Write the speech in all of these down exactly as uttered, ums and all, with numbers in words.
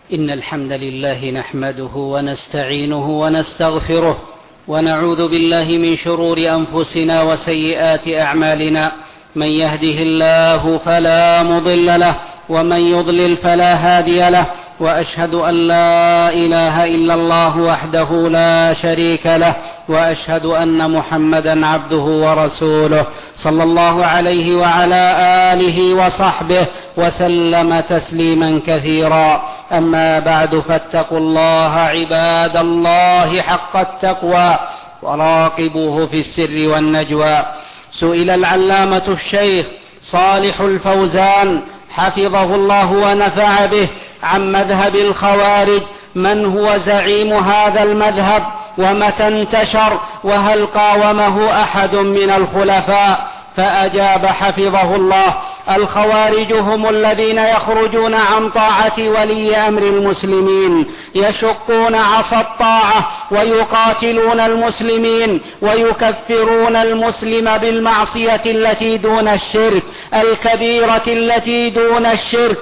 إن الحمد لله نحمده ونستعينه ونستغفره ونعوذ بالله من شرور أنفسنا وسيئات أعمالنا. من يهده الله فلا مضل له ومن يضلل فلا هادي له، وأشهد أن لا إله إلا الله وحده لا شريك له، وأشهد أن محمدا عبده ورسوله صلى الله عليه وعلى آله وصحبه وسلم تسليما كثيرا. أما بعد، فاتقوا الله عباد الله حق التقوى وراقبوه في السر والنجوى. سئل العلامة الشيخ صالح الفوزان حفظه الله ونفع به عن مذهب الخوارج: من هو زعيم هذا المذهب ومتى انتشر وهل قاومه أحد من الخلفاء؟ فأجاب حفظه الله: الخوارج هم الذين يخرجون عن طاعة ولي أمر المسلمين، يشقون عصا الطاعة ويقاتلون المسلمين ويكفرون المسلم بالمعصية التي دون الشرك، الكبيرة التي دون الشرك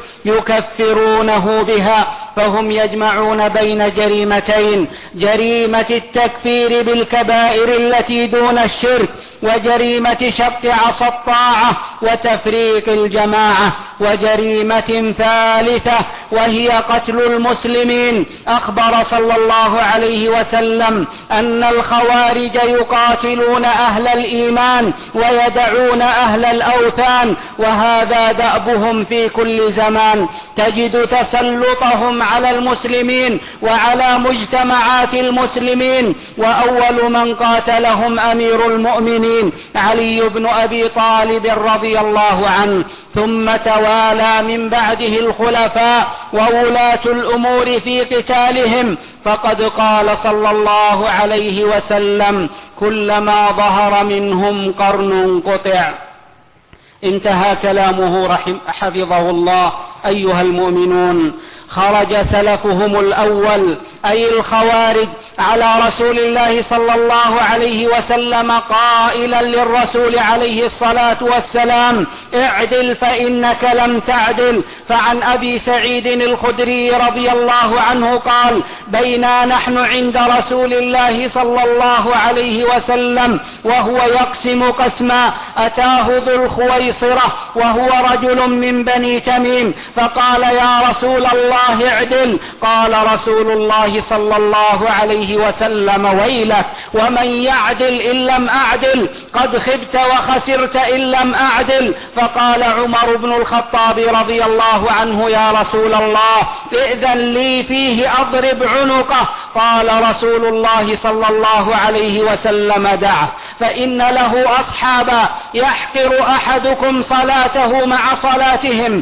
يكفرونه بها. فهم يجمعون بين جريمتين: جريمة التكفير بالكبائر التي دون الشرك، وجريمة شق عصا الطاعة وتفريق الجماعة، وجريمة ثالثة وهي قتل المسلمين. أخبر صلى الله عليه وسلم أن الخوارج يقاتلون أهل الإيمان ويدعون أهل الأوثان، وهذا دأبهم في كل زمان. تجد تسلطهم على المسلمين وعلى مجتمعات المسلمين، وأول من قاتلهم أمير المؤمنين علي بن أبي طالب رضي الله عنه، ثم توالى من بعده الخلفاء وولاة الأمور في قتالهم. فقد قال صلى الله عليه وسلم: كلما ظهر منهم قرن قطع. انتهى كلامه رحم حفظه الله. أيها المؤمنون، خرج سلفهم الأول أي الخوارج على رسول الله صلى الله عليه وسلم قائلا للرسول عليه الصلاة والسلام: اعدل فإنك لم تعدل. فعن أبي سعيد الخدري رضي الله عنه قال: بينا نحن عند رسول الله صلى الله عليه وسلم وهو يقسم قسما، أتاه ذو الخويصرة وهو رجل من بني تميم فقال: يا رسول الله اعدل. قال رسول الله صلى الله عليه وسلم: ويلك، ومن يعدل إن لم أعدل؟ قد خبت وخسرت إن لم أعدل. فقال عمر بن الخطاب رضي الله عنه: يا رسول الله ائذن لي فيه أضرب عنقه. قال رسول الله صلى الله عليه وسلم: دعه، فإن له أصحابا يحقر أحدكم صلاته مع صلاتهم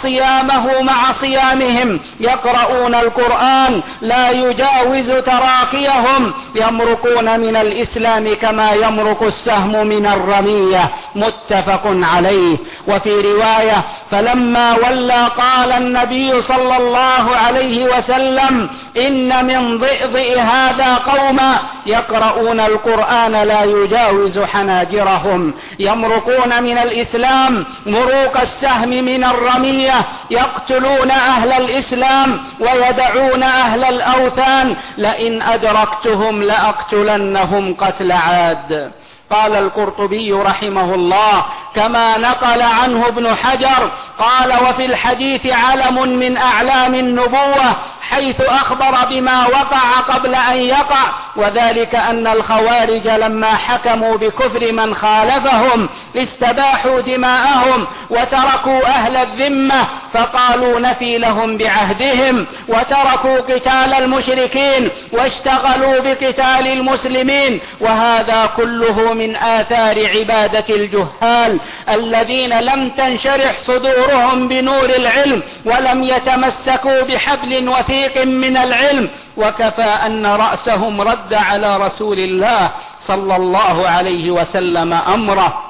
وصيامه مع صيامهم، يقرؤون القرآن لا يجاوز تراقيهم، يمرقون من الإسلام كما يمرق السهم من الرمية. متفق عليه. وفي رواية: فلما ولى قال النبي صلى الله عليه وسلم: إن من ضئضئ هذا قوما يقرؤون القرآن لا يجاوز حناجرهم، يمرقون من الإسلام مروق السهم من الرمية، يقتلون أهل الإسلام ويدعون أهل الأوثان، لئن أدركتهم لأقتلنهم قتل عاد. قال القرطبي رحمه الله كما نقل عنه ابن حجر قال: وفي الحديث علم من أعلام النبوة، حيث أخبر بما وقع قبل أن يقع، وذلك أن الخوارج لما حكموا بكفر من خالفهم استباحوا دماءهم وتركوا أهل الذمة، فقالوا نفي لهم بعهدهم، وتركوا قتال المشركين واشتغلوا بقتال المسلمين. وهذا كله من آثار عبادة الجهال الذين لم تنشرح صدورهم بنور العلم ولم يتمسكوا بحبل وثيق من العلم، وكفى أن رأسهم رد على رسول الله صلى الله عليه وسلم أمره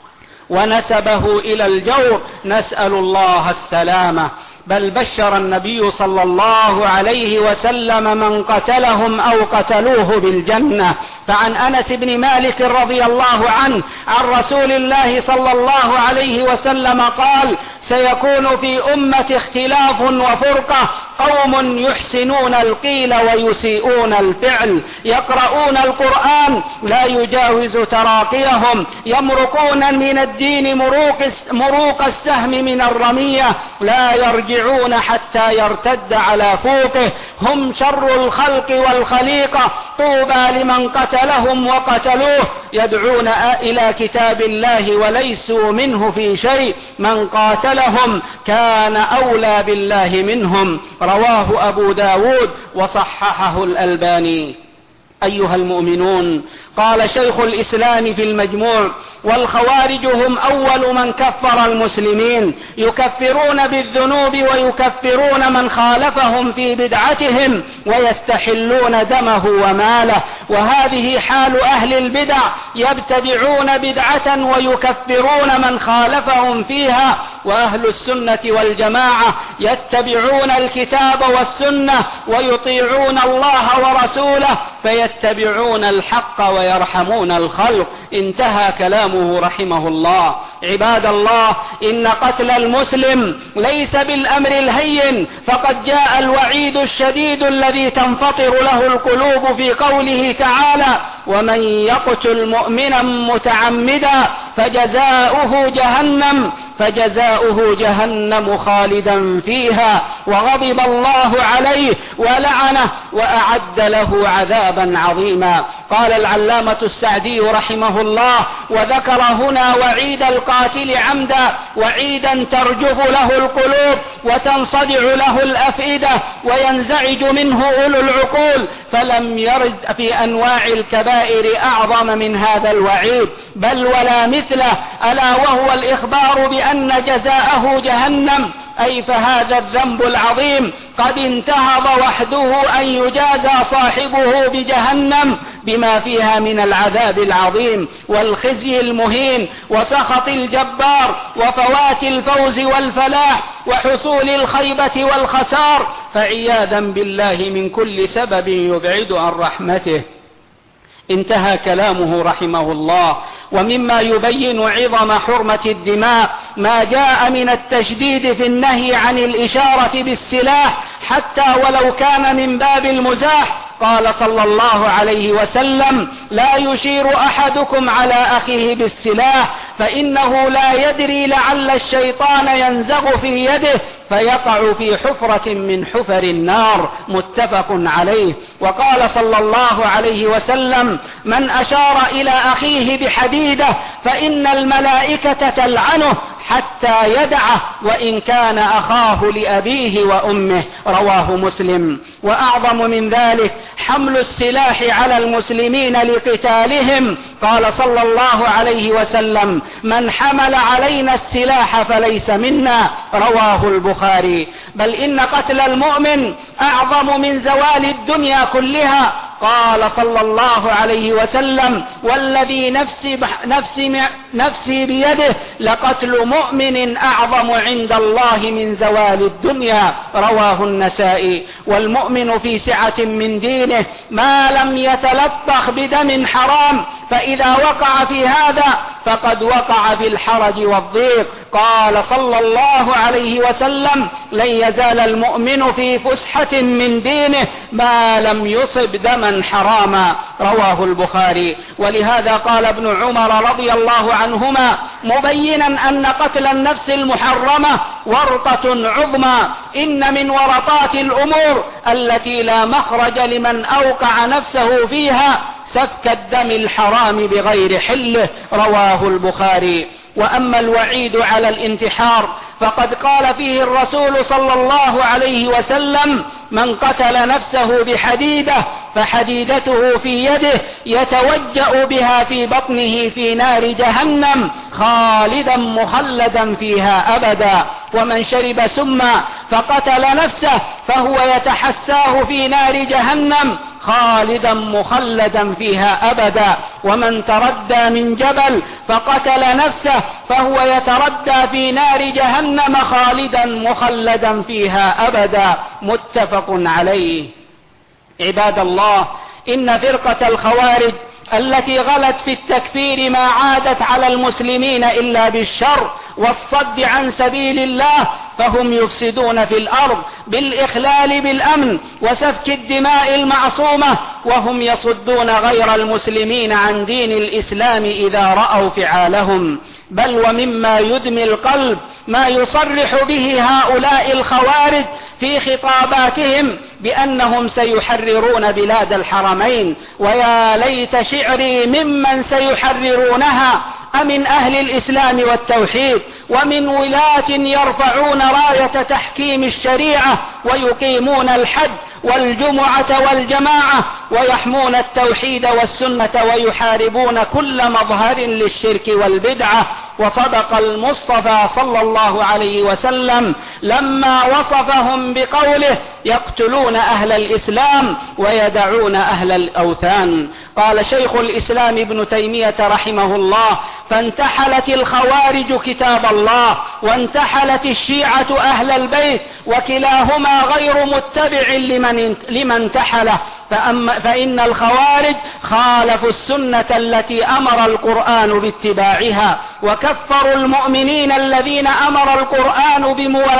ونسبه إلى الجور، نسأل الله السلامة. بل بشر النبي صلى الله عليه وسلم من قتلهم أو قتلوه بالجنة. فعن أنس بن مالك رضي الله عنه عن رسول الله صلى الله عليه وسلم قال: سيكون في أمة اختلاف وفرقة، قوم يحسنون القيل ويسيئون الفعل، يقرؤون القرآن لا يجاوز تراقيهم، يمرقون من الدين مروق, مروق السهم من الرمية، لا يرجعون حتى يرتد على فوقه، هم شر الخلق والخليقة، طوبى لمن قتلهم وقتلوه، يدعون إلى كتاب الله وليسوا منه في شيء، من قاتلهم كان أولى بالله منهم. رواه أبو داود وصححه الألباني. أيها المؤمنون، قال شيخ الإسلام في المجموع: والخوارج هم أول من كفر المسلمين، يكفرون بالذنوب ويكفرون من خالفهم في بدعتهم ويستحلون دمه وماله، وهذه حال أهل البدع، يبتدعون بدعة ويكفرون من خالفهم فيها، وأهل السنة والجماعة يتبعون الكتاب والسنة ويطيعون الله ورسوله فيتبعون الحق ويرحمون الخلق. انتهى كلامه رحمه الله. عباد الله، إن قتل المسلم ليس بالأمر الهين، فقد جاء الوعيد الشديد الذي تنفطر له القلوب في قوله تعالى: ومن يقتل مؤمنا متعمدا فجزاؤه جهنم فجزاؤه جهنم خالدا فيها وغضب الله عليه ولعنه وأعد له عذابا عظيما. قال العلامة السعدي رحمه الله: وذكر هنا وعيد القاتل عمدا، وعيدا ترجف له القلوب وتنصدع له الأفئدة وينزعج منه أولو العقول، فلم يرد في أنواع الكبائر أعظم من هذا الوعيد، بل ولا مثله، ألا وهو الإخبار بأن جزاءه جهنم، أي فهذا الذنب العظيم قد انتهض وحده أن يجازى صاحبه بجهنم بما فيها من العذاب العظيم والخزي المهين وسخط الجبار وفوات الفوز والفلاح وحصول الخيبة والخسار، فعياذا بالله من كل سبب يبعد عن رحمته. انتهى كلامه رحمه الله. ومما يبين عظم حرمة الدماء ما جاء من التشديد في النهي عن الإشارة بالسلاح حتى ولو كان من باب المزاح. قال صلى الله عليه وسلم: لا يشير أحدكم على أخيه بالسلاح فإنه لا يدري لعل الشيطان ينزغ في يده فيقع في حفرة من حفر النار. متفق عليه. وقال صلى الله عليه وسلم: من أشار إلى أخيه بحديدة فإن الملائكة تلعنه حتى يدعه وإن كان أخاه لأبيه وأمه. رواه مسلم. وأعظم من ذلك حمل السلاح على المسلمين لقتالهم. قال صلى الله عليه وسلم: من حمل علينا السلاح فليس منا. رواه البخاري. بل إن قتل المؤمن أعظم من زوال الدنيا كلها. قال صلى الله عليه وسلم: والذي نفسي, نفسي, نفسي بيده لقتل مؤمن أعظم عند الله من زوال الدنيا. رواه النسائي. والمؤمن في سعة من دينه ما لم يتلطخ بدم حرام، فإذا وقع في هذا فقد وقع في الحرج والضيق. قال صلى الله عليه وسلم: لن يزال المؤمن في فسحة من دينه ما لم يصب دما حراما. رواه البخاري. ولهذا قال ابن عمر رضي الله عنهما مبينا أن قتل النفس المحرمة ورطة عظمى، إن من ورطات الأمور التي لا مخرج لمن أوقع نفسه فيها سفك الدم الحرام بغير حله. رواه البخاري. وأما الوعيد على الانتحار فقد قال فيه الرسول صلى الله عليه وسلم: من قتل نفسه بحديدة فحديدته في يده يتوجأ بها في بطنه في نار جهنم خالدا مخلدا فيها أبدا. ومن شرب سما فقتل نفسه فهو يتحساه في نار جهنم خالدا مخلدا فيها أبدا. ومن تردى من جبل فقتل نفسه فهو يتردى في نار جهنم خالدا مخلدا فيها أبدا. متفق عليه. عباد الله، إن فرقة الخوارج التي غلت في التكفير ما عادت على المسلمين إلا بالشر والصد عن سبيل الله، فهم يفسدون في الأرض بالإخلال بالأمن وسفك الدماء المعصومة، وهم يصدون غير المسلمين عن دين الإسلام إذا رأوا فعالهم. بل ومما يدمي القلب ما يصرح به هؤلاء الخوارج في خطاباتهم بأنهم سيحررون بلاد الحرمين، ويا ليت شعري ممن سيحررونها أمن أهل الإسلام والتوحيد ومن ولاة يرفعون راية تحكيم الشريعة ويقيمون الحج والجمعة والجماعة ويحمون التوحيد والسنة ويحاربون كل مظهر للشرك والبدعة. وصدق المصطفى صلى الله عليه وسلم لما وصفهم بقوله: يقتلون أهل الإسلام ويدعون أهل الأوثان. قال شيخ الإسلام ابن تيمية رحمه الله: فانتحلت الخوارج كتاب الله وانتحلت الشيعة أهل البيت، وكلاهما غير متبع لمن, لمن انتحله، فإن الخوارج خالفوا السنة التي أمر القرآن باتباعها، وكفروا المؤمنين الذين أمر القرآن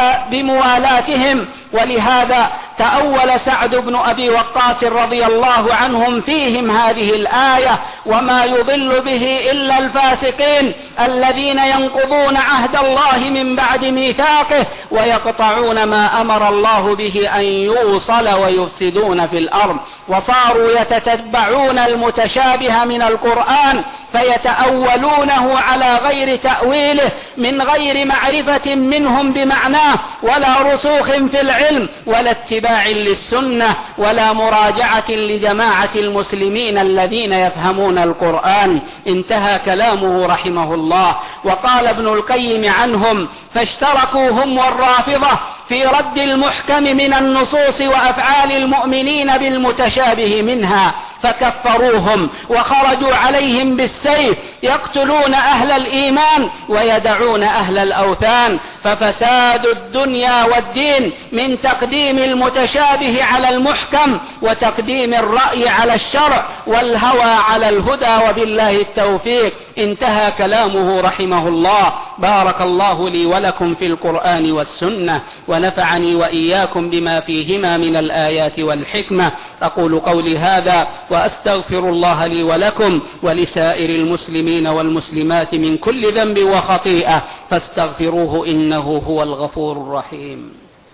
بموالاتهم. ولهذا تأول سعد بن أبي وقاص رضي الله عنهم فيهم هذه الآية: وما يضل به إلا الفاسقين الذين ينقضون عهد الله من بعد ميثاقه ويقطعون ما أمر الله به أن يوصل ويفسدون في الأرض. وصاروا يتتبعون المتشابه من القرآن فيتأولونه على غير تأويله من غير معرفة منهم بمعناه ولا رسوخ في العلم ولا اتباع للسنة ولا مراجعة لجماعة المسلمين الذين يفهمون القرآن. انتهى كلامه رحمه الله. وقال ابن القيم عنهم: فاشتركوا هم والرافضة في رد المحكم من النصوص وأفعال المؤمنين بالمتشابه منها، فكفروهم وخرجوا عليهم بالسيف، يقتلون أهل الإيمان ويدعون أهل الأوثان. ففساد الدنيا والدين من تقديم المتشابه على المحكم وتقديم الرأي على الشرع والهوى على الهدى، وبالله التوفيق. انتهى كلامه رحمه الله. بارك الله لي ولكم في القرآن والسنة، ونفعني وإياكم بما فيهما من الآيات والحكمة. أقول قولي هذا وأستغفر الله لي ولكم ولسائر المسلمين والمسلمات من كل ذنب وخطيئة، فاستغفروه إنه هو الغفور الرحيم.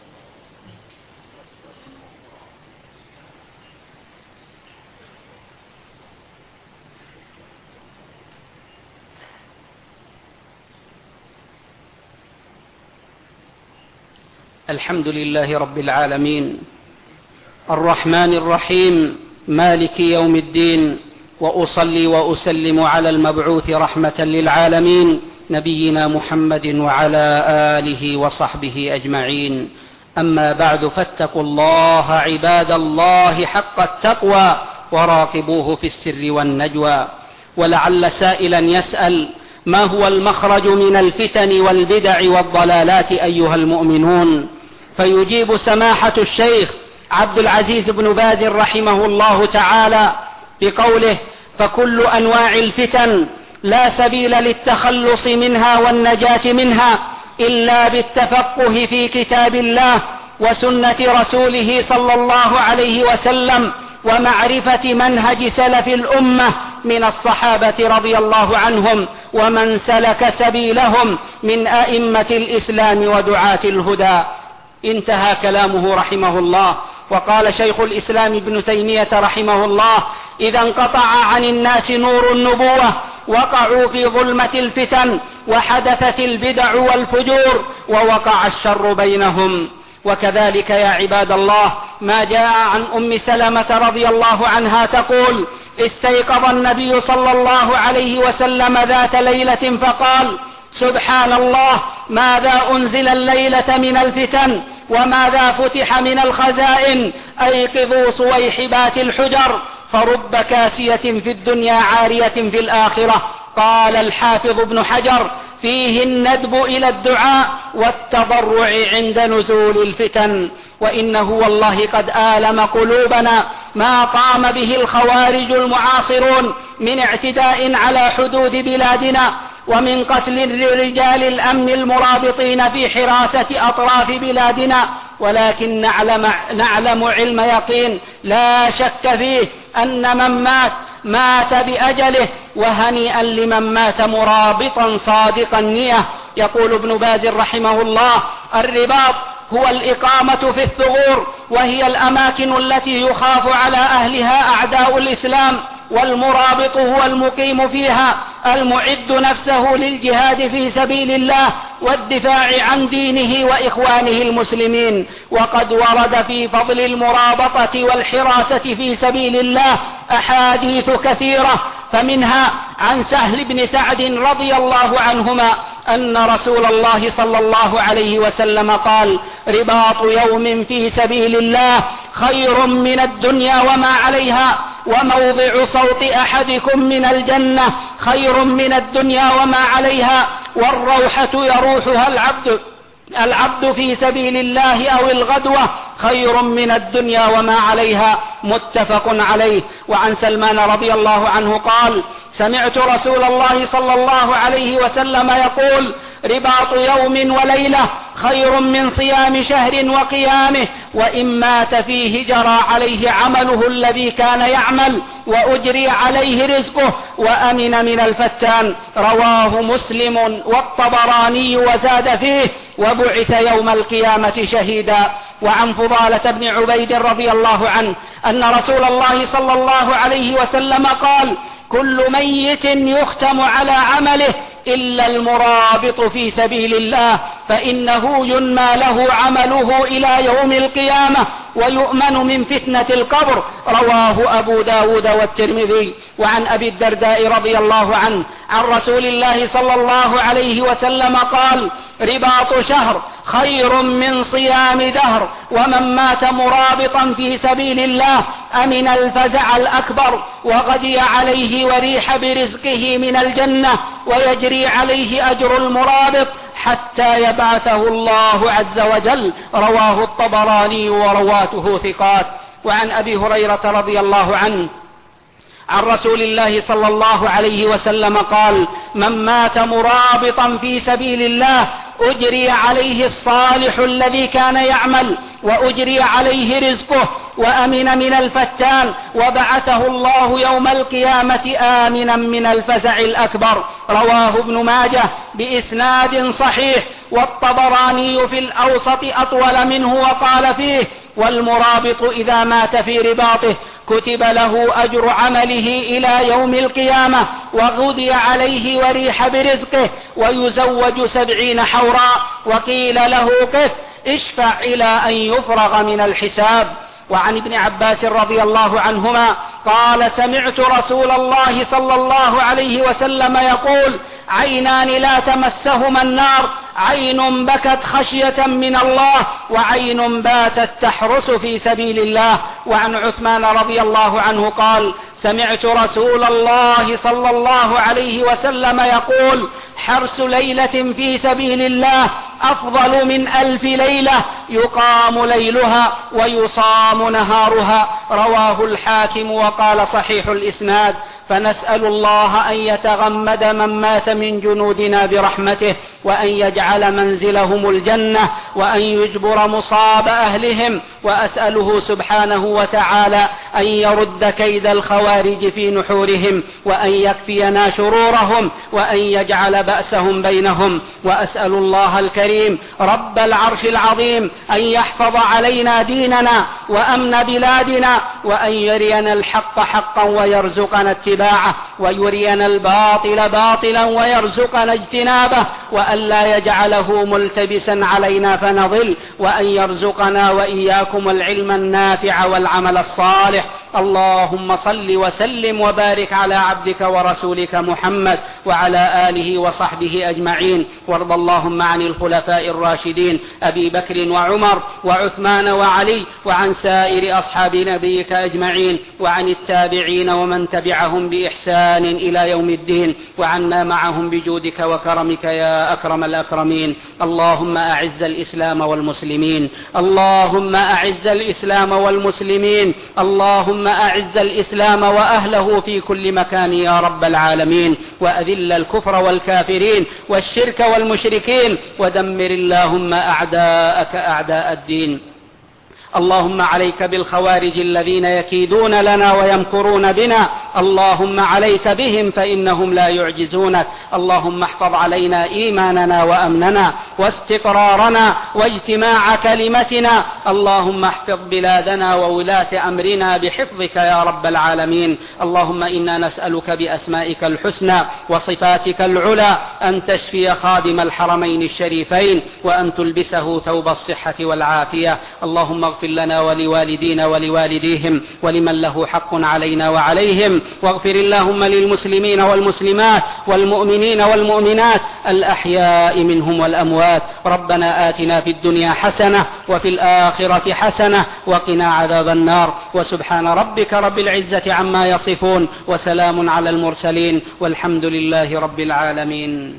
الحمد لله رب العالمين الرحمن الرحيم مالك يوم الدين، وأصلي وأسلم على المبعوث رحمة للعالمين نبينا محمد وعلى آله وصحبه أجمعين. أما بعد، فاتقوا الله عباد الله حق التقوى وراقبوه في السر والنجوى. ولعل سائلا يسأل: ما هو المخرج من الفتن والبدع والضلالات أيها المؤمنون؟ فيجيب سماحة الشيخ عبد العزيز بن باز رحمه الله تعالى بقوله: فكل أنواع الفتن لا سبيل للتخلص منها والنجاة منها إلا بالتفقه في كتاب الله وسنة رسوله صلى الله عليه وسلم، ومعرفة منهج سلف الأمة من الصحابة رضي الله عنهم ومن سلك سبيلهم من أئمة الإسلام ودعاة الهدى. انتهى كلامه رحمه الله. وقال شيخ الإسلام ابن تيمية رحمه الله: إذا انقطع عن الناس نور النبوة وقعوا في ظلمة الفتن وحدثت البدع والفجور ووقع الشر بينهم. وكذلك يا عباد الله ما جاء عن أم سلمة رضي الله عنها تقول: استيقظ النبي صلى الله عليه وسلم ذات ليلة فقال: سبحان الله، ماذا أنزل الليلة من الفتن وماذا فتح من الخزائن، أيقظوا صويحبات الحجر، فرب كاسية في الدنيا عارية في الآخرة. قال الحافظ ابن حجر: فيه الندب إلى الدعاء والتضرع عند نزول الفتن. وإنه والله قد آلم قلوبنا ما قام به الخوارج المعاصرون من اعتداء على حدود بلادنا، ومن قتل رجال الأمن المرابطين في حراسة أطراف بلادنا، ولكن نعلم, نعلم علم يقين لا شك فيه أن من مات مات بأجله، وهنيئا لمن مات مرابطا صادق النية. يقول ابن باز رحمه الله: الرباط هو الإقامة في الثغور، وهي الأماكن التي يخاف على أهلها أعداء الإسلام، والمرابط هو المقيم فيها المعد نفسه للجهاد في سبيل الله والدفاع عن دينه وإخوانه المسلمين. وقد ورد في فضل المرابطة والحراسة في سبيل الله أحاديث كثيرة، فمنها عن سهل بن سعد رضي الله عنهما أن رسول الله صلى الله عليه وسلم قال: رباط يوم في سبيل الله خير من الدنيا وما عليها، وموضع صوت أحدكم من الجنة خير من الدنيا وما عليها، والروحة يروحها العبد العبد في سبيل الله أو الغدوة خير من الدنيا وما عليها. متفق عليه. وعن سلمان رضي الله عنه قال: سمعت رسول الله صلى الله عليه وسلم يقول: رباط يوم وليلة خير من صيام شهر وقيامه، وإن مات فيه جرى عليه عمله الذي كان يعمل، وأجري عليه رزقه، وأمن من الفتان. رواه مسلم والطبراني وزاد فيه: وبعث يوم القيامة شهيدا. وعن فضالة بن عبيد رضي الله عنه أن رسول الله صلى الله عليه وسلم قال: كل ميت يختم على عمله إلا المرابط في سبيل الله، فإنه ينمى له عمله إلى يوم القيامة ويؤمن من فتنة القبر. رواه أبو داود والترمذي. وعن أبي الدرداء رضي الله عنه عن رسول الله صلى الله عليه وسلم قال: رباط شهر خير من صيام دهر، ومن مات مرابطا في سبيل الله أمن الفزع الأكبر، وغدي عليه وريح برزقه من الجنة، ويجري عليه أجر المرابط حتى يبعثه الله عز وجل. رواه الطبراني ورواته ثقات. وعن أبي هريرة رضي الله عنه عن رسول الله صلى الله عليه وسلم قال: من مات مرابطا في سبيل الله أجري عليه الصالح الذي كان يعمل، وأجري عليه رزقه، وأمن من الفتان، وبعثه الله يوم القيامة آمنا من الفزع الأكبر. رواه ابن ماجه بإسناد صحيح. والطبراني في الأوسط أطول منه وقال فيه: والمرابط إذا مات في رباطه كتب له أجر عمله إلى يوم القيامة، وغدي عليه وريح برزقه، ويزوج سبعين حورا. وقيل له: قف اشفع إلى أن يفرغ من الحساب. وعن ابن عباس رضي الله عنهما قال: سمعت رسول الله صلى الله عليه وسلم يقول: عينان لا تمسهما النار، عين بكت خشية من الله، وعين باتت تحرس في سبيل الله. وعن عثمان رضي الله عنه قال: سمعت رسول الله صلى الله عليه وسلم يقول: حرس ليلة في سبيل الله أفضل من ألف ليلة يقام ليلها ويصام نهارها. رواه الحاكم وقال صحيح الإسناد. فنسأل الله أن يتغمد من مات من جنودنا برحمته، وأن يجعل منزلهم الجنة، وأن يجبر مصاب أهلهم. وأسأله سبحانه وتعالى أن يرد كيد الخوارج في نحورهم، وأن يكفينا شرورهم، وأن يجعل بأسهم بينهم. وأسأل الله الكريم رب العرش العظيم أن يحفظ علينا ديننا وأمن بلادنا، وأن يرينا الحق حقا ويرزقنا اتباعه، ويرينا الباطل باطلا ويرزقنا اجتنابه، وأن لا يجعله ملتبسا علينا فنضل، وأن يرزقنا وإياكم العلم النافع والعمل الصالح. اللهم صل وسلم وبارك على عبدك ورسولك محمد وعلى آله وصحبه أجمعين. وارض اللهم عن الخلفاء الراشدين أبي بكر وعمر وعثمان وعلي، وعن سائر أصحاب نبيك أجمعين، وعن التابعين ومن تبعهم وتبعهم بإحسان إلى يوم الدين، وعنا معهم بجودك وكرمك يا أكرم الأكرمين. اللهم أعز الإسلام والمسلمين، اللهم أعز الإسلام والمسلمين، اللهم أعز الإسلام وأهله في كل مكان يا رب العالمين، وأذل الكفر والكافرين والشرك والمشركين، ودمر اللهم أعداءك أعداء الدين. اللهم عليك بالخوارج الذين يكيدون لنا ويمكرون بنا، اللهم عليك بهم فإنهم لا يعجزونك. اللهم احفظ علينا إيماننا وأمننا واستقرارنا واجتماع كلمتنا. اللهم احفظ بلادنا وولاة أمرنا بحفظك يا رب العالمين. اللهم إنا نسألك بأسمائك الحسنى وصفاتك العلى أن تشفي خادم الحرمين الشريفين، وأن تلبسه ثوب الصحة والعافية. اللهم اغفر لنا ولوالدينا ولوالديهم ولمن له حق علينا وعليهم، واغفر اللهم للمسلمين والمسلمات والمؤمنين والمؤمنات الأحياء منهم والأموات. ربنا آتنا في الدنيا حسنة وفي الآخرة حسنة وقنا عذاب النار. وسبحان ربك رب العزة عما يصفون، وسلام على المرسلين، والحمد لله رب العالمين.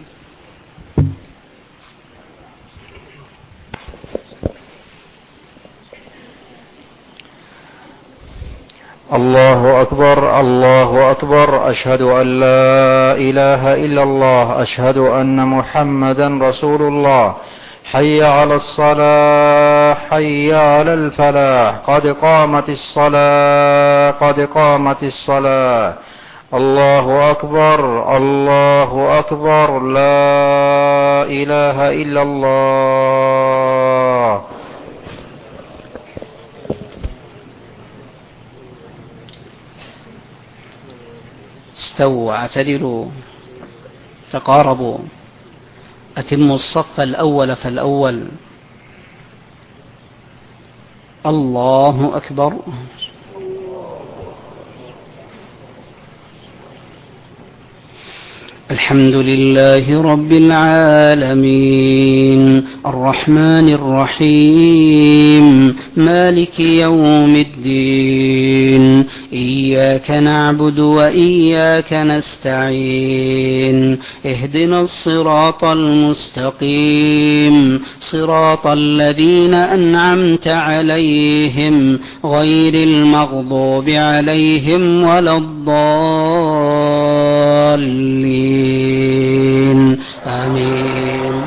الله أكبر، الله أكبر، أشهد أن لا إله إلا الله، أشهد أن محمدا رسول الله. حي على الصلاة، حي على الفلاح، قد قامت الصلاة، قد قامت الصلاة. الله أكبر، الله أكبر، لا إله إلا الله. استووا، اعتدلوا، تقاربوا، أتموا الصف الأول فالأول. الله أكبر. الحمد لله رب العالمين، الرحمن الرحيم، مالك يوم الدين، إياك نعبد وإياك نستعين، اهدنا الصراط المستقيم، صراط الذين أنعمت عليهم غير المغضوب عليهم ولا الضالين. آمين.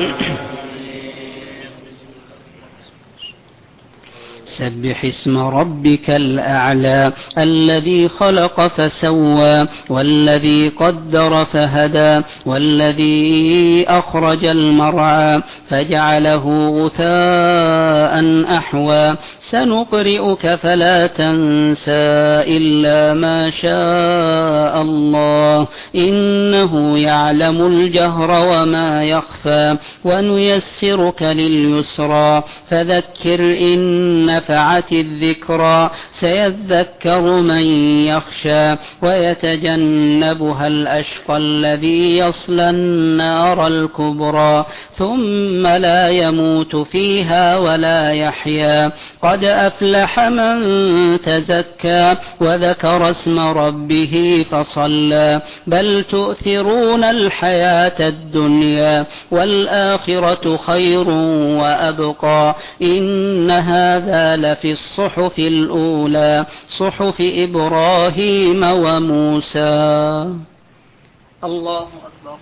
سبح اسم ربك الأعلى الذي خلق فسوى والذي قدر فهدى والذي أخرج المرعى فجعله غثاء أحوى. سنقرئك فلا تنسى إلا ما شاء الله، إنه يعلم الجهر وما يخفى. ونيسرك لليسرى فذكر إن نفعت الذكرى. سيذكر من يخشى ويتجنبها الأشقى الذي يصلى النار الكبرى، ثم لا يموت فيها ولا يحيا. قد أفلح من تزكى وذكر اسم ربه فصلى. بل تؤثرون الحياة الدنيا والآخرة خير وأبقى. إن هذا لفي الصحف الأولى، صحف إبراهيم وموسى. الله أكبر.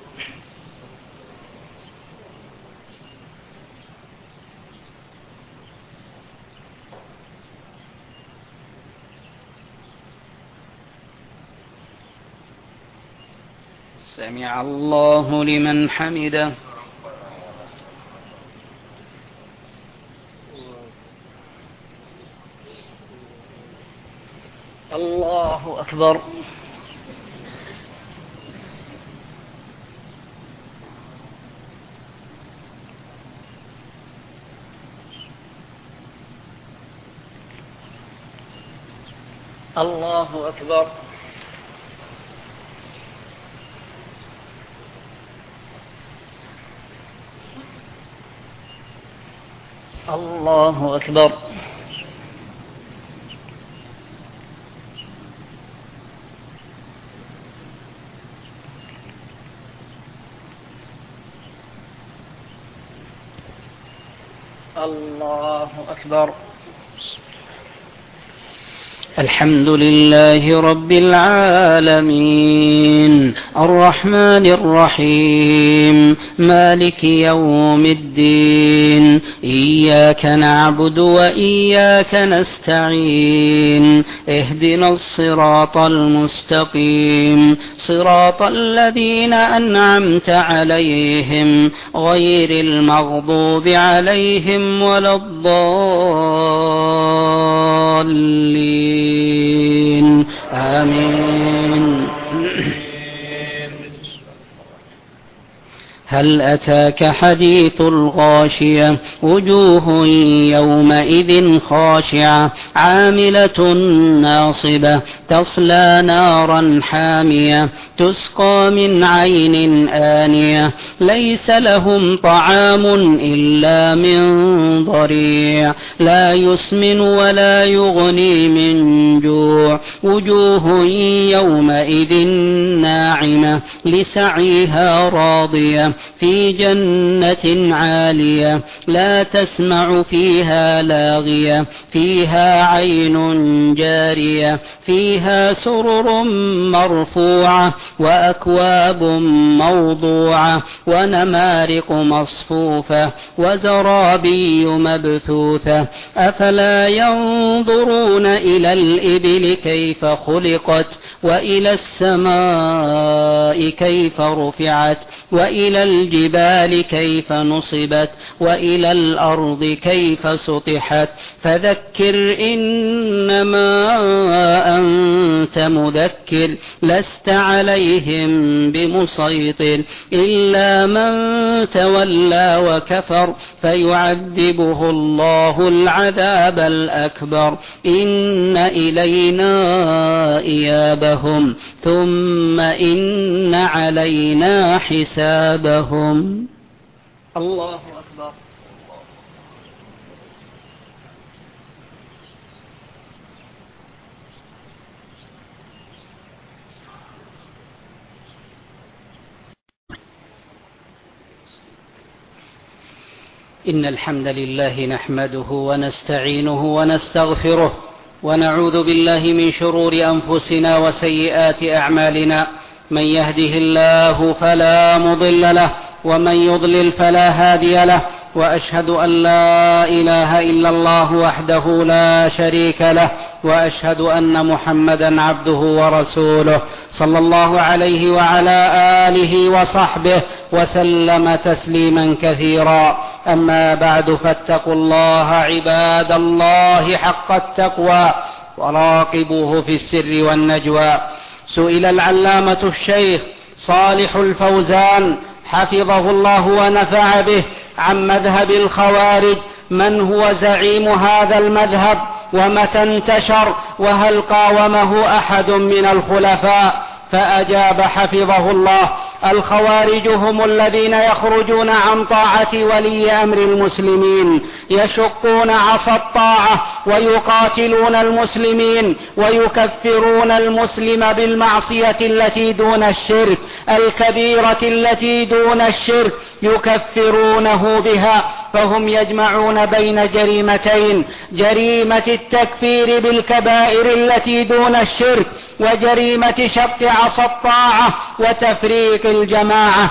سمع الله لمن حمده. الله أكبر. الله أكبر. الله أكبر. الله أكبر. الحمد لله رب العالمين الرحمن الرحيم مالك يوم الدين إياك نعبد وإياك نستعين اهدنا الصراط المستقيم صراط الذين أنعمت عليهم غير المغضوب عليهم ولا الضالين آمين. هل أتاك حديث الغاشية وجوه يومئذ خاشعة عاملة ناصبة تصلى نارا حامية تسقى من عين آنية ليس لهم طعام إلا من ضريع لا يسمن ولا يغني من جوع وجوه يومئذ ناعمة لسعيها راضية في جنة عالية لا تسمع فيها لاغية فيها عين جارية فيها سرر مرفوعة وأكواب موضوعة ونمارق مصفوفة وزرابي مبثوثة أفلا ينظرون إلى الإبل كيف خلقت وإلى السماء كيف رفعت وإلى الجبال كيف نصبت وإلى الأرض كيف سطحت فذكر إنما أنت مذكر لست عليهم بمسيطر إلا من تولى وكفر فيعذبه الله العذاب الأكبر إن إلينا إيابهم ثم إن علينا حسابهم. الله أكبر. إن الحمد لله نحمده ونستعينه ونستغفره ونعوذ بالله من شرور أنفسنا وسيئات أعمالنا من يهده الله فلا مضل له ومن يضلل فلا هادي له وأشهد أن لا إله إلا الله وحده لا شريك له وأشهد أن محمدا عبده ورسوله صلى الله عليه وعلى آله وصحبه وسلم تسليما كثيرا. أما بعد فاتقوا الله عباد الله حق التقوى وراقبوه في السر والنجوى. سئل العلامة الشيخ صالح الفوزان حفظه الله ونفع به عن مذهب الخوارج من هو زعيم هذا المذهب ومتى انتشر وهل قاومه أحد من الخلفاء فأجاب حفظه الله الخوارج هم الذين يخرجون عن طاعة ولي أمر المسلمين يشقون عصا الطاعة ويقاتلون المسلمين ويكفرون المسلم بالمعصية التي دون الشرك الكبيرة التي دون الشرك يكفرونه بها فهم يجمعون بين جريمتين جريمة التكفير بالكبائر التي دون الشرك وجريمة شق عصا الطاعة وتفريق الجماعة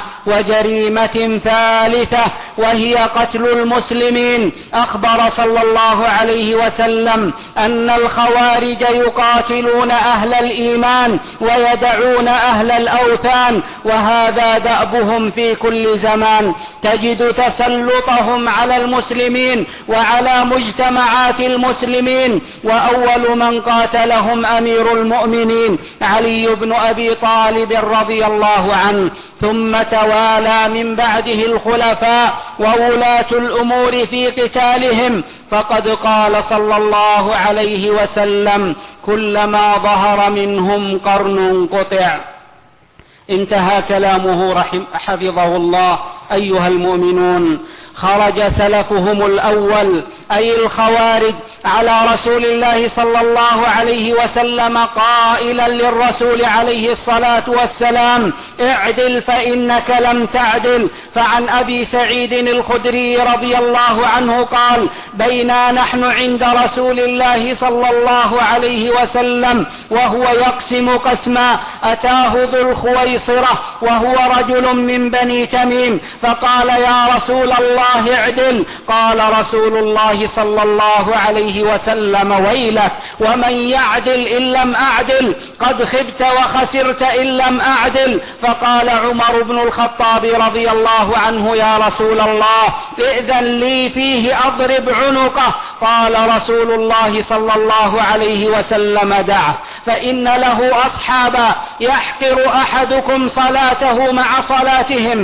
وجريمة ثالثة وهي قتل المسلمين. أخبر صلى الله عليه وسلم أن الخوارج يقاتلون أهل الإيمان ويدعون أهل الأوثان وهذا دأبهم في كل زمان. تجد تسلطهم على المسلمين وعلى مجتمعات المسلمين وأول من قاتلهم أمير المؤمنين علي بن أبي طالب رضي الله عنه ثم توالى من بعده الخلفاء وولاة الأمور في قتالهم فقد قال صلى الله عليه وسلم كلما ظهر منهم قرن قطع. انتهى كلامه رحم حفظه الله أيها المؤمنون، خرج سلفهم الأول أي الخوارج على رسول الله صلى الله عليه وسلم قائلا للرسول عليه الصلاة والسلام: اعدل فإنك لم تعدل. فعن أبي سعيد الخدري رضي الله عنه قال: بينا نحن عند رسول الله صلى الله عليه وسلم وهو يقسم قسما، أتاه ذو الخويصرة وهو رجل من بني تميم فقال: يا رسول الله اعدل. قال رسول الله صلى الله عليه وسلم: ويلك، ومن يعدل إن لم أعدل؟ قد خبت وخسرت إن لم أعدل. فقال عمر بن الخطاب رضي الله عنه: يا رسول الله ائذن لي فيه أضرب عنقه. قال رسول الله صلى الله عليه وسلم: دعه، فإن له أصحابا يحقر أحدكم صلاته مع صلاتهم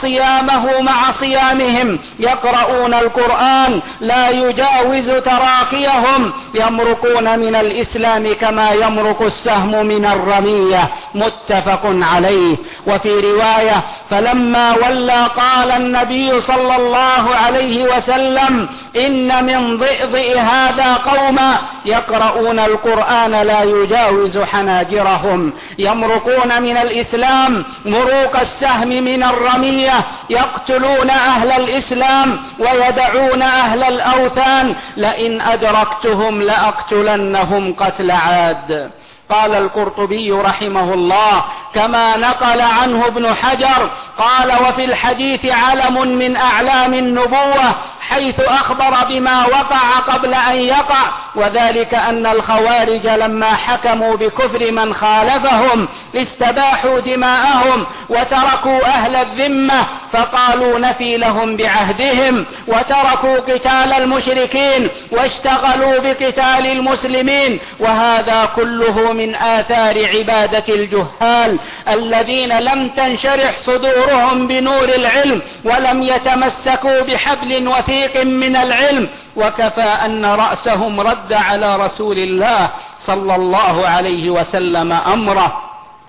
وصيامه مع صيامهم، يقرؤون القرآن لا يجاوز تراقيهم، يمرقون من الإسلام كما يمرق السهم من الرمية. متفق عليه. وفي رواية: فلما ولى قال النبي صلى الله عليه وسلم: إن من ضئضئ هذا قوما يقرؤون القرآن لا يجاوز حناجرهم، يمرقون من الإسلام مروق السهم من الرمية، يقتلون أهل الإسلام ويدعون أهل الأوثان، لئن أدركتهم لأقتلنهم قتل عاد. قال القرطبي رحمه الله كما نقل عنه ابن حجر قال: وفي الحديث علم من أعلام النبوة، حيث أخبر بما وقع قبل أن يقع، وذلك أن الخوارج لما حكموا بكفر من خالفهم استباحوا دماءهم وتركوا أهل الذمة، فقالوا نفي لهم بعهدهم، وتركوا قتال المشركين واشتغلوا بقتال المسلمين. وهذا كله من آثار عبادة الجهال الذين لم تنشرح صدورهم بنور العلم ولم يتمسكوا بحبل وثيق من العلم، وكفى أن رأسهم رد على رسول الله صلى الله عليه وسلم أمره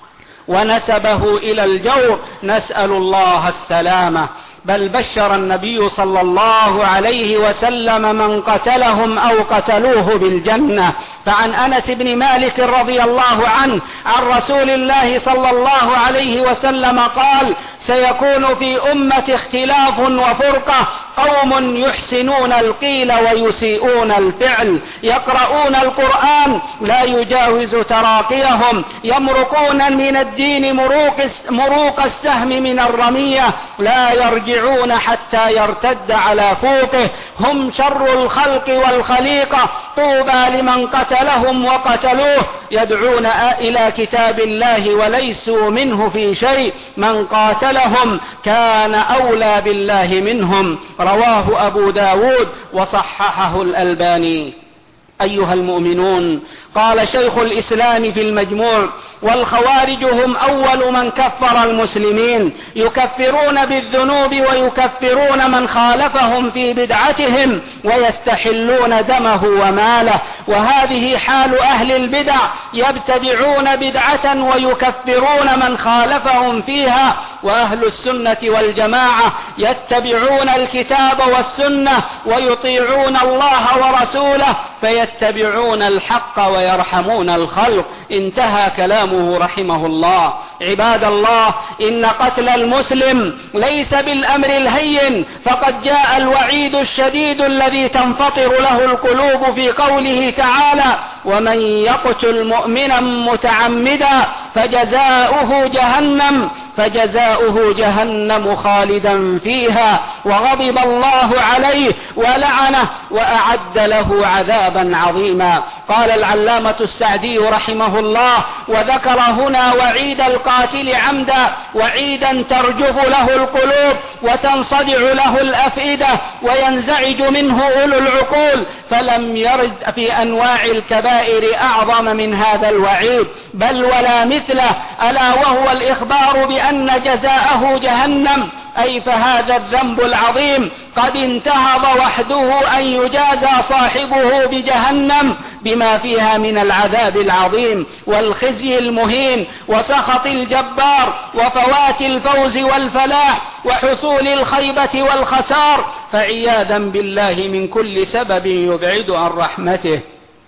ونسبه إلى الجور، نسأل الله السلامة. بل بشر النبي صلى الله عليه وسلم من قتلهم أو قتلوه بالجنة. فعن أنس بن مالك رضي الله عنه عن رسول الله صلى الله عليه وسلم قال: سيكون في أمة اختلاف وفرقة، قوم يحسنون القيل ويسيئون الفعل، يقرؤون القرآن لا يجاوز تراقيهم، يمرقون من الدين مروق, مروق السهم من الرمية، لا يرجعون حتى يرتد على فوقه، هم شر الخلق والخليقة، طوبى لمن قتلهم وقتلوه، يدعون إلى كتاب الله وليسوا منه في شيء، من قاتلهم كان أولى بالله منهم. رواه أبو داود وصححه الألباني. أيها المؤمنون، قال شيخ الإسلام في المجموع: والخوارج هم أول من كفر المسلمين، يكفرون بالذنوب ويكفرون من خالفهم في بدعتهم ويستحلون دمه وماله. وهذه حال أهل البدع، يبتدعون بدعة ويكفرون من خالفهم فيها. وأهل السنة والجماعة يتبعون الكتاب والسنة ويطيعون الله ورسوله، فيتبعون الحق ويرحمون الخلق. انتهى كلامه رحمه الله. عباد الله، إن قتل المسلم ليس بالأمر الهين، فقد جاء الوعيد الشديد الذي تنفطر له القلوب في قوله تعالى: ومن يقتل مؤمنا متعمدا فجزاؤه جهنم فجزاؤه جهنم خالدا فيها وغضب الله عليه ولعنه وأعد له عذابا عظيما. قال العلامة السعدي رحمه الله: وذكر هنا وعيد القاتل عمدا، وعيدا ترجف له القلوب وتنصدع له الأفئدة وينزعج منه أولو العقول، فلم يرد في أنواع الكبائر أعظم من هذا الوعيد، بل ولا مثله، ألا وهو الإخبار بأن جزاءه جهنم أي فهذا الذنب العظيم قد انتهض وحده أن يجازى صاحبه بجهنم بما فيها من العذاب العظيم والخزي المهين وسخط الجبار وفوات الفوز والفلاح وحصول الخيبة والخسار، فعياذا بالله من كل سبب يبعد عن رحمته.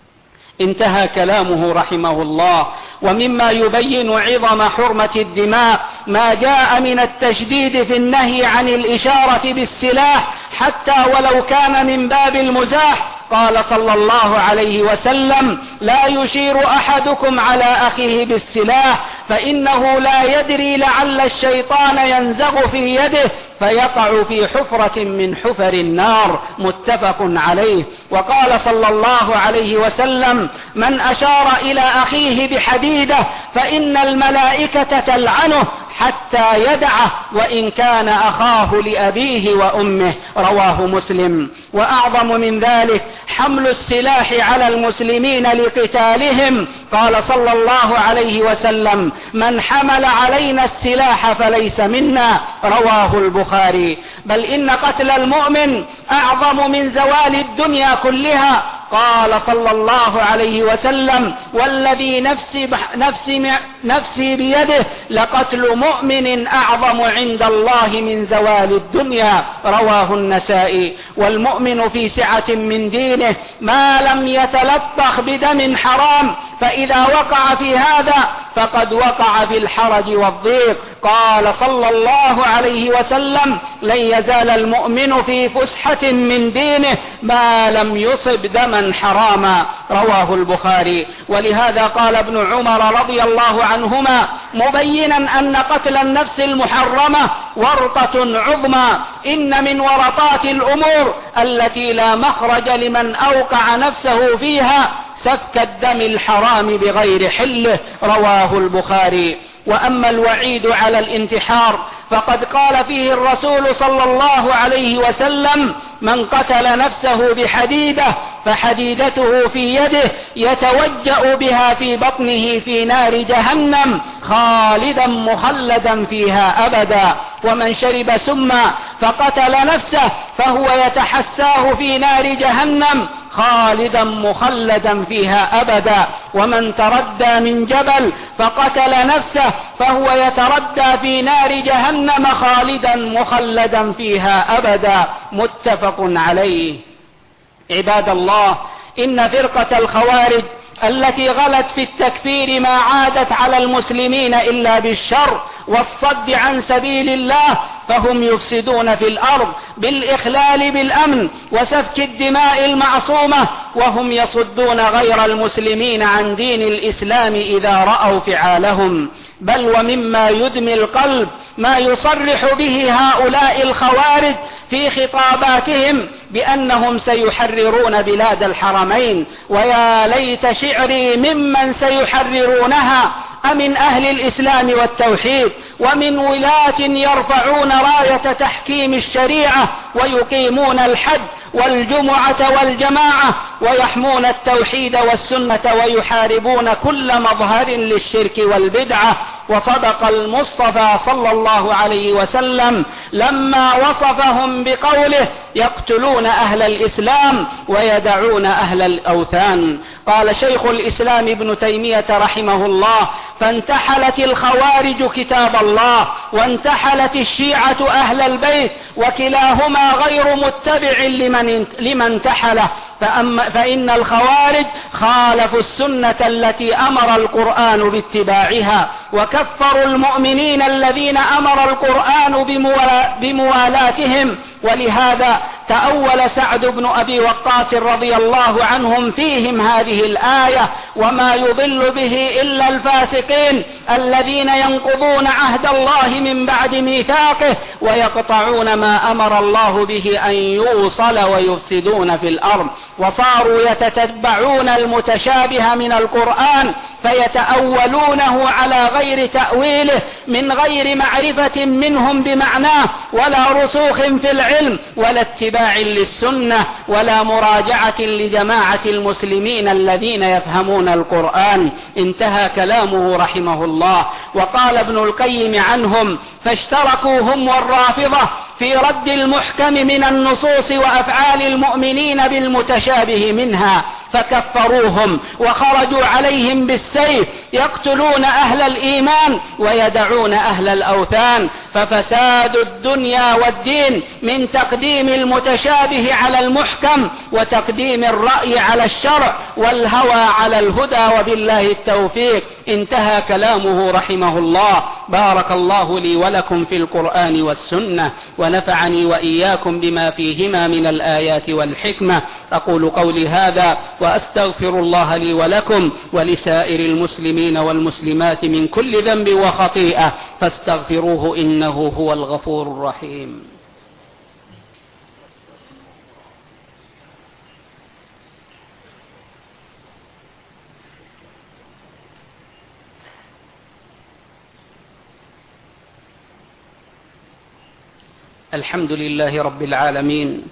انتهى كلامه رحمه الله. ومما يبين عظم حرمة الدماء ما جاء من التشديد في النهي عن الإشارة بالسلاح حتى ولو كان من باب المزاح. قال صلى الله عليه وسلم: لا يشير أحدكم على أخيه بالسلاح فإنه لا يدري لعل الشيطان ينزغ في يده فيقع في حفرة من حفر النار. متفق عليه. وقال صلى الله عليه وسلم: من أشار إلى أخيه بحديدة فإن الملائكة تلعنه حتى يدعه وإن كان أخاه لأبيه وأمه. رواه مسلم. وأعظم من ذلك حمل السلاح على المسلمين لقتالهم. قال صلى الله عليه وسلم: من حمل علينا السلاح فليس منا. رواه البخاري. بل إن قتل المؤمن أعظم من زوال الدنيا كلها. قال صلى الله عليه وسلم: والذي نفسي, نفسي, نفسي بيده لقتل مؤمن أعظم عند الله من زوال الدنيا. رواه النسائي. والمؤمن في سعة من دينه ما لم يتلطخ بدم حرام، فإذا وقع في هذا فقد وقع في الحرج والضيق. قال صلى الله عليه وسلم: لن يزال المؤمن في فسحة من دينه ما لم يصب دما حراما. رواه البخاري. ولهذا قال ابن عمر رضي الله عنهما مبينا أن قتل النفس المحرمة ورطة عظمى، إن من ورطات الأمور التي لا مخرج لمن أوقع نفسه فيها سفك الدم الحرام بغير حله. رواه البخاري. وأما الوعيد على الانتحار فقد قال فيه الرسول صلى الله عليه وسلم: من قتل نفسه بحديدة فحديدته في يده يتوجأ بها في بطنه في نار جهنم خالدا مخلدا فيها أبدا. ومن شرب سما فقتل نفسه فهو يتحساه في نار جهنم خالدا مخلدا فيها أبدا. ومن تردى من جبل فقتل نفسه فهو يتردى في نار جهنم خالدا مخلدا فيها أبدا. متفق عليه. عباد الله، إن فرقة الخوارج التي غلت في التكفير ما عادت على المسلمين إلا بالشر والصد عن سبيل الله، فهم يفسدون في الأرض بالإخلال بالأمن وسفك الدماء المعصومة، وهم يصدون غير المسلمين عن دين الإسلام إذا رأوا فعالهم. بل ومما يدمي القلب ما يصرح به هؤلاء الخوارج في خطاباتهم بأنهم سيحررون بلاد الحرمين، ويا ليت شعري ممن سيحررونها أمن أهل الإسلام والتوحيد ومن ولاة يرفعون راية تحكيم الشريعة ويقيمون الحج والجمعة والجماعة ويحمون التوحيد والسنة ويحاربون كل مظهر للشرك والبدعة. وصدق المصطفى صلى الله عليه وسلم لما وصفهم بقوله: يقتلون أهل الإسلام ويدعون أهل الأوثان. قال شيخ الإسلام ابن تيمية رحمه الله: فانتحلت الخوارج كتاب الله وانتحلت الشيعة أهل البيت، وكلاهما غير متبع لمن, لمن انتحله. فإن الخوارج خالفوا السنة التي أمر القرآن باتباعها، وكفروا المؤمنين الذين أمر القرآن بموالاتهم. ولهذا تأول سعد بن أبي وقاص رضي الله عنهم فيهم هذه الآية: وما يضل به إلا الفاسقين الذين ينقضون عهد الله من بعد ميثاقه ويقطعون ما أمر الله به أن يوصل ويفسدون في الأرض. وصاروا يتتبعون المتشابه من القرآن فيتأولونه على غير تأويله من غير معرفة منهم بمعناه ولا رسوخ في العلم ولا اتباع للسنة ولا مراجعة لجماعة المسلمين الذين يفهمون القرآن. انتهى كلامه رحمه الله. وقال ابن القيم عنهم: فاشتركوا هم والرافضة في رد المحكم من النصوص وأفعال المؤمنين بالمتشابه منها، فكفروهم وخرجوا عليهم بالسيف، يقتلون أهل الإيمان ويدعون أهل الأوثان. ففساد الدنيا والدين من تقديم المتشابه على المحكم وتقديم الرأي على الشرع والهوى على الهدى، وبالله التوفيق. انتهى كلامه رحمه الله. بارك الله لي ولكم في القرآن والسنة، ونفعني وإياكم بما فيهما من الآيات والحكمة. أقول قولي هذا وأستغفر الله لي ولكم ولسائر المسلمين والمسلمات من كل ذنب وخطيئة، فاستغفروه إنه هو الغفور الرحيم. الحمد لله رب العالمين،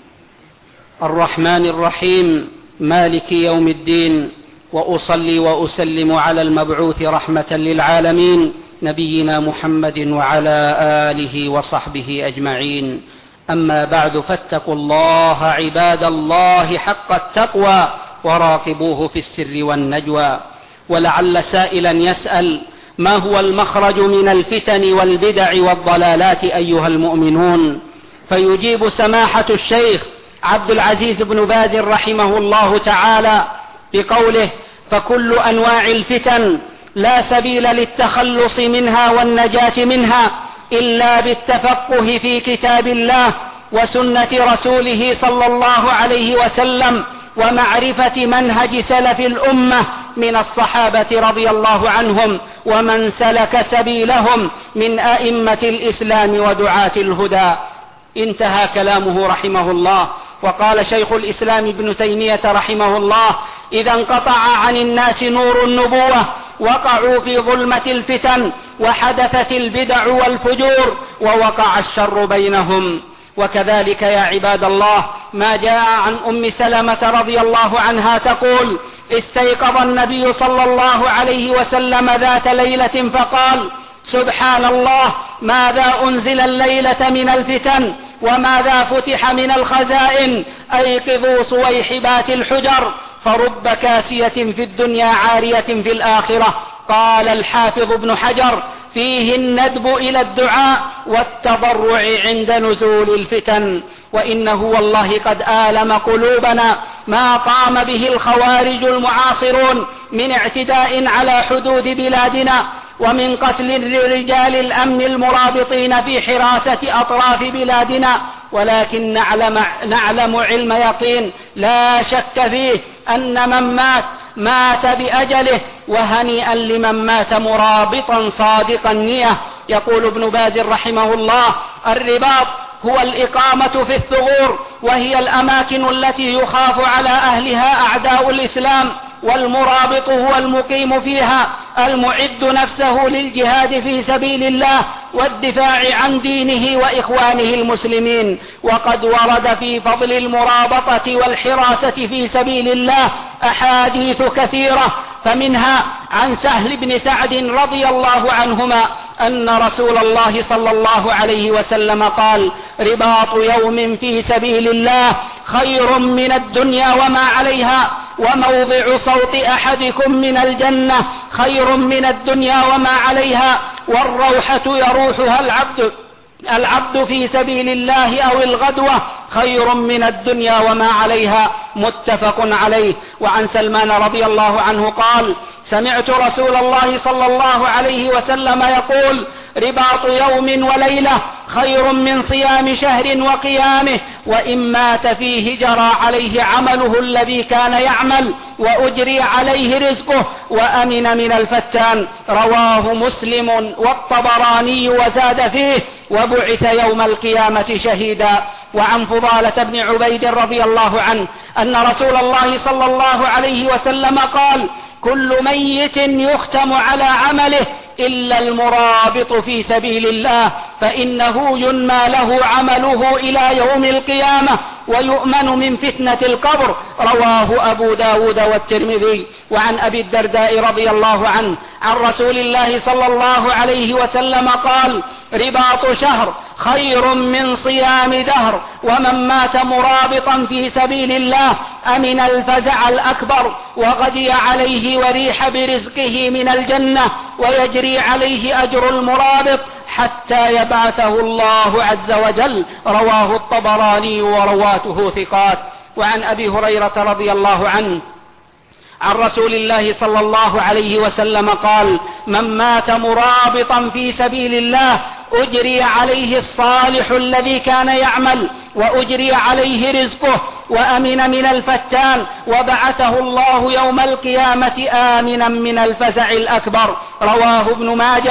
الرحمن الرحيم، مالك يوم الدين، وأصلي وأسلم على المبعوث رحمة للعالمين نبينا محمد وعلى آله وصحبه أجمعين. أما بعد، فاتقوا الله عباد الله حق التقوى وراقبوه في السر والنجوى. ولعل سائلا يسأل: ما هو المخرج من الفتن والبدع والضلالات أيها المؤمنون؟ فيجيب سماحة الشيخ عبد العزيز بن باز رحمه الله تعالى بقوله: فكل أنواع الفتن لا سبيل للتخلص منها والنجاة منها إلا بالتفقه في كتاب الله وسنة رسوله صلى الله عليه وسلم، ومعرفة منهج سلف الأمة من الصحابة رضي الله عنهم ومن سلك سبيلهم من أئمة الإسلام ودعاة الهدى. انتهى كلامه رحمه الله. وقال شيخ الإسلام ابن تيمية رحمه الله: إذا انقطع عن الناس نور النبوة وقعوا في ظلمة الفتن وحدثت البدع والفجور ووقع الشر بينهم. وكذلك يا عباد الله ما جاء عن أم سلمة رضي الله عنها تقول: استيقظ النبي صلى الله عليه وسلم ذات ليلة فقال: سبحان الله، ماذا أنزل الليلة من الفتن وماذا فتح من الخزائن، أيقظوا صويحبات الحجر، فرب كاسية في الدنيا عارية في الآخرة. قال الحافظ ابن حجر: فيه الندب إلى الدعاء والتضرع عند نزول الفتن. وإنه والله قد آلم قلوبنا ما قام به الخوارج المعاصرون من اعتداء على حدود بلادنا، ومن قتل لرجال الأمن المرابطين في حراسة أطراف بلادنا. ولكن نعلم, نعلم علم يقين لا شك فيه أن من مات مات بأجله، وهنيئا لمن مات مرابطا صادق النية. يقول ابن باز رحمه الله: الرباط هو الإقامة في الثغور، وهي الأماكن التي يخاف على أهلها أعداء الإسلام، والمرابط هو المقيم فيها المعد نفسه للجهاد في سبيل الله والدفاع عن دينه وإخوانه المسلمين. وقد ورد في فضل المرابطة والحراسة في سبيل الله أحاديث كثيرة، فمنها عن سهل بن سعد رضي الله عنهما أن رسول الله صلى الله عليه وسلم قال: رباط يوم في سبيل الله خير من الدنيا وما عليها، وموضع صوت أحدكم من الجنة خير من الدنيا وما عليها، والروحة يروحها العبد العبد في سبيل الله أو الغدوة خير من الدنيا وما عليها. متفق عليه. وعن سلمان رضي الله عنه قال: سمعت رسول الله صلى الله عليه وسلم يقول: رباط يوم وليلة خير من صيام شهر وقيامه، وإن مات فيه جرى عليه عمله الذي كان يعمل وأجري عليه رزقه وأمن من الفتان. رواه مسلم والطبراني وزاد فيه: وبعث يوم القيامة شهيدا. وعن فضالة بن عبيد رضي الله عنه أن رسول الله صلى الله عليه وسلم قال: كل ميت يختم على عمله إلا المرابط في سبيل الله، فإنه ينمى له عمله إلى يوم القيامة ويؤمن من فتنة القبر. رواه أبو داود والترمذي. وعن أبي الدرداء رضي الله عنه عن رسول الله صلى الله عليه وسلم قال: رباط شهر خير من صيام دهر، ومن مات مرابطا في سبيل الله أمن الفزع الأكبر، وغدي عليه وريح برزقه من الجنة، ويجري عليه أجر المرابط حتى يبعثه الله عز وجل. رواه الطبراني ورواته ثقات. وعن أبي هريرة رضي الله عنه عن رسول الله صلى الله عليه وسلم قال: من مات مرابطا في سبيل الله أجري عليه الصالح الذي كان يعمل، وأجري عليه رزقه، وأمن من الفتان، وبعثه الله يوم القيامة آمنا من الفزع الأكبر. رواه ابن ماجه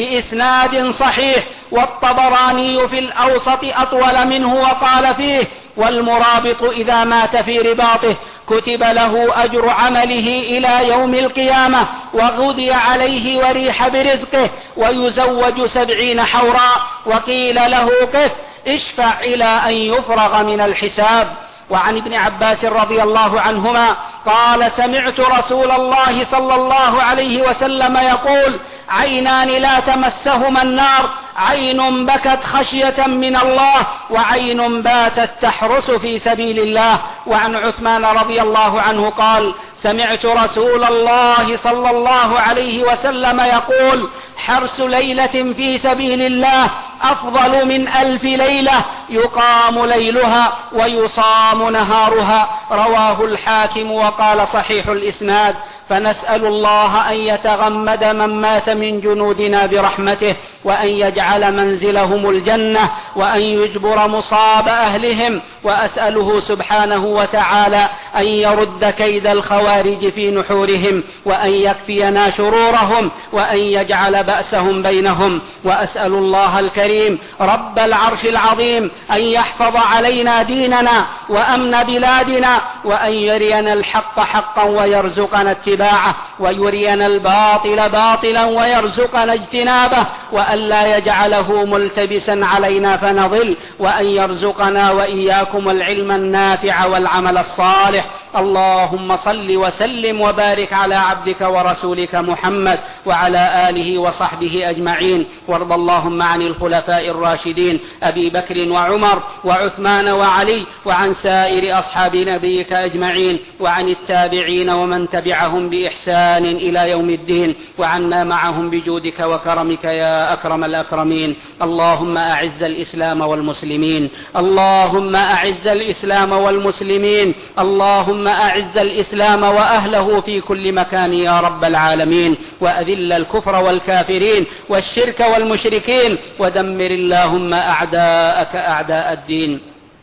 بإسناد صحيح، والطبراني في الأوسط أطول منه وقال فيه: والمرابط إذا مات في رباطه كتب له أجر عمله إلى يوم القيامة، وغدي عليه وريح برزقه، ويزوج سبعين حورا. وقيل له: قف اشفع إلى أن يفرغ من الحساب. وعن ابن عباس رضي الله عنهما قال: سمعت رسول الله صلى الله عليه وسلم يقول: عينان لا تمسهما النار، عين بكت خشية من الله، وعين باتت تحرس في سبيل الله. وعن عثمان رضي الله عنه قال: سمعت رسول الله صلى الله عليه وسلم يقول: حرس ليلة في سبيل الله أفضل من ألف ليلة يقام ليلها ويصام نهارها. رواه الحاكم وقال صحيح الإسناد. فنسأل الله أن يتغمد من مات من جنودنا برحمته، وأن يجعل منزلهم الجنة، وأن يجبر مصاب أهلهم. وأسأله سبحانه وتعالى أن يرد كيد الخوارج في نحورهم، وأن يكفينا شرورهم، وأن يجعل بأسهم بينهم. وأسأل الله الكريم رب العرش العظيم أن يحفظ علينا ديننا وأمن بلادنا، وأن يرينا الحق حقا ويرزقنا اتباعه، ويرينا الباطل باطلا ويرزقنا اجتنابه، وأن لا يجعله ملتبسا علينا فنضل، وأن يرزقنا وإياكم العلم النافع والعمل الصالح. اللهم صل وسلم وبارك على عبدك ورسولك محمد وعلى آله وصحبه أجمعين. وارض اللهم عن الخلفاء الراشدين أبي بكر وعمر وعثمان وعلي، وعن سائر أصحاب نبيك أجمعين، وعن التابعين ومن تبعهم بإحسان إلى يوم الدين، وعنا معهم بجودك وكرمك يا أكرم الأكرمين. اللهم أعز الإسلام والمسلمين، اللهم أعز الإسلام والمسلمين، اللهم أعز الإسلام وأهله في كل مكان يا رب العالمين، وأذل الكفر والكافرين والشرك والمشركين، ودمر اللهم أعداءك أعداء الدين.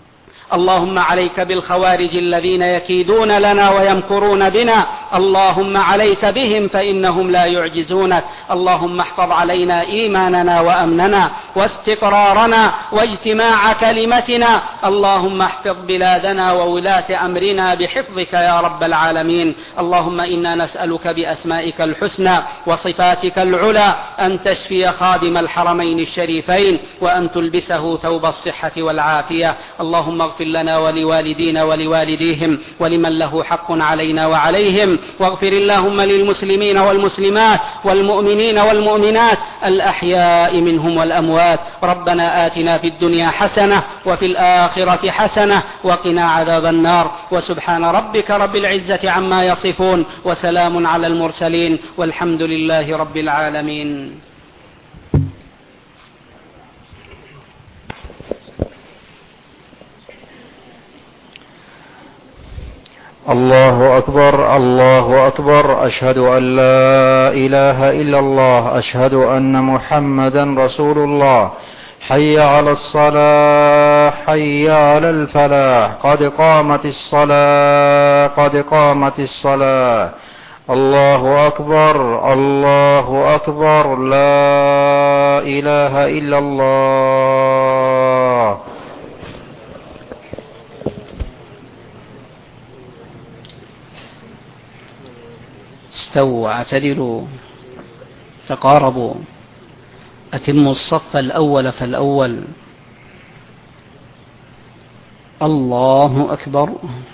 اللهم عليك بالخوارج الذين يكيدون لنا ويمكرون بنا، اللهم عليك بهم فإنهم لا يعجزونك. اللهم احفظ علينا إيماننا وأمننا واستقرارنا واجتماع كلمتنا. اللهم احفظ بلادنا وولاة أمرنا بحفظك يا رب العالمين. اللهم إنا نسألك بأسمائك الحسنى وصفاتك العلى أن تشفي خادم الحرمين الشريفين، وأن تلبسه ثوب الصحة والعافية. اللهم اغفر لنا ولوالدينا ولوالديهم ولمن له حق علينا وعليهم، واغفر اللهم للمسلمين والمسلمات والمؤمنين والمؤمنات الأحياء منهم والأموات. ربنا آتنا في الدنيا حسنة وفي الآخرة حسنة وقنا عذاب النار. وسبحان ربك رب العزة عما يصفون، وسلام على المرسلين، والحمد لله رب العالمين. الله أكبر الله أكبر، أشهد أن لا إله إلا الله، أشهد أن محمدا رسول الله. حي على الصلاة، حي على الفلاح، قد قامت الصلاة قد قامت الصلاة. الله أكبر الله أكبر، لا إله إلا الله. استووا اعتدلوا تقاربوا أتموا الصف الأول فالأول. الله أكبر.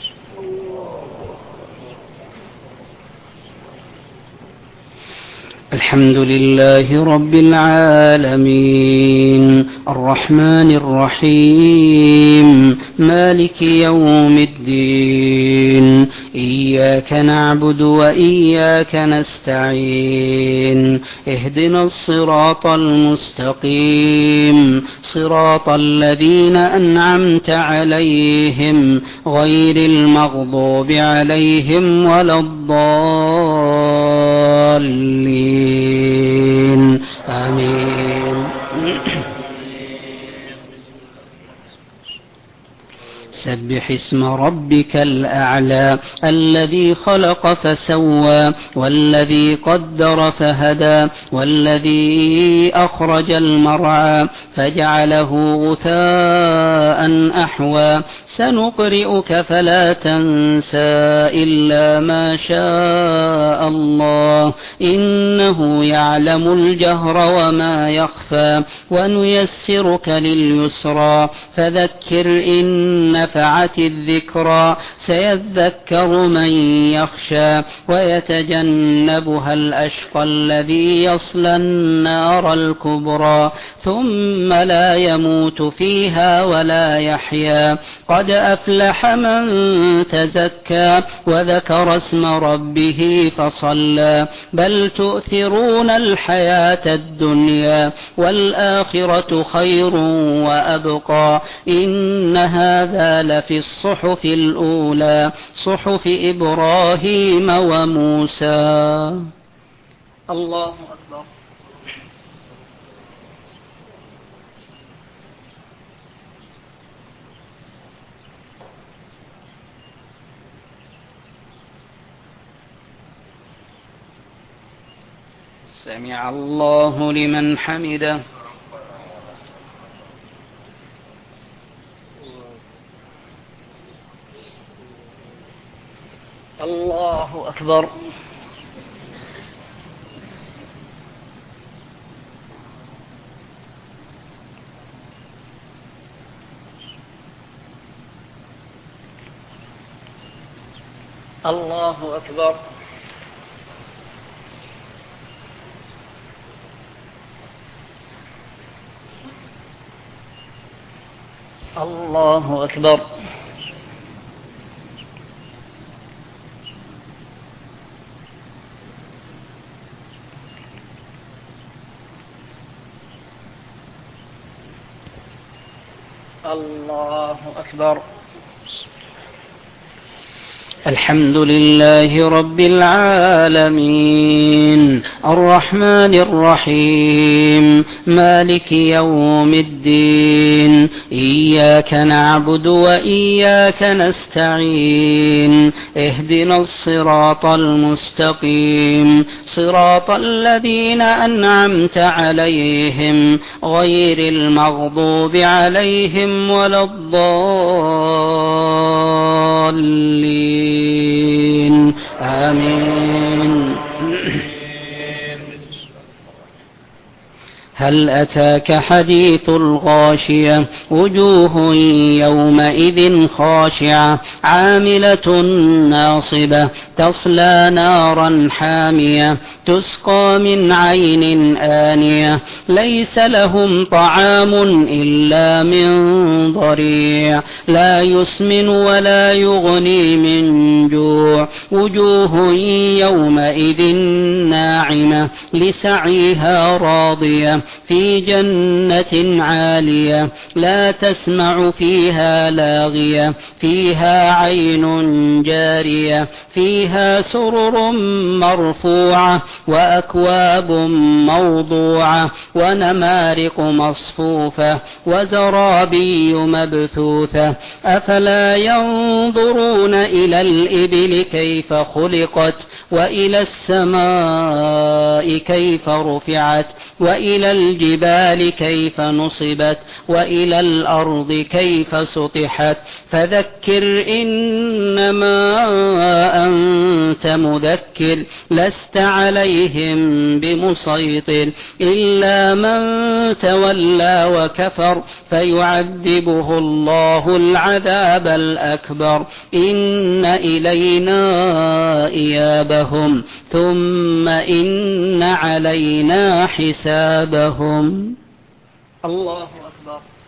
الحمد لله رب العالمين الرحمن الرحيم مالك يوم الدين إياك نعبد وإياك نستعين اهدنا الصراط المستقيم صراط الذين أنعمت عليهم غير المغضوب عليهم ولا الضالين آمين. سبح اسم ربك الأعلى الذي خلق فسوى والذي قدر فهدى والذي أخرج المرعى فجعله غثاء أحوى سنقرئك فلا تنسى إلا ما شاء الله إنه يعلم الجهر وما يخفى ونيسرك لليسرى فذكر إن نفعت الذكرى سيذكر من يخشى ويتجنبها الأشقى الذي يصلى النار الكبرى ثم لا يموت فيها ولا يحيا قد أفلح من تزكى وذكر اسم ربه فصلى بل تؤثرون الحياة الدنيا والآخرة خير وأبقى إن هذا لفي الصحف الأولى صحف إبراهيم وموسى. الله أكبر. سمع الله لمن حمده. الله أكبر. الله أكبر. الله أكبر. الله أكبر. الحمد لله رب العالمين الرحمن الرحيم مالك يوم الدين إياك نعبد وإياك نستعين اهدنا الصراط المستقيم صراط الذين أنعمت عليهم غير المغضوب عليهم ولا الضالين آمين. هل أتاك حديث الغاشية وجوه يومئذ خاشعة عاملة ناصبة تصلى نارا حامية تسقى من عين آنية ليس لهم طعام إلا من ضريع لا يسمن ولا يغني من جوع وجوه يومئذ ناعمة لسعيها راضية في جنة عالية لا تسمع فيها لاغية فيها عين جارية فيها سرر مرفوعة وأكواب موضوعة ونمارق مصفوفة وزرابي مبثوثة أفلا ينظرون إلى الإبل كيف خلقت وإلى السماء كيف رفعت وإلى الجبال كيف نصبت وإلى الأرض كيف سطحت فذكر إنما أنت أنت مذكر لست عليهم بمسيطر إلا من تولى وكفر فيعذبه الله العذاب الأكبر إن إلينا إيابهم ثم إن علينا حسابهم. الله أكبر.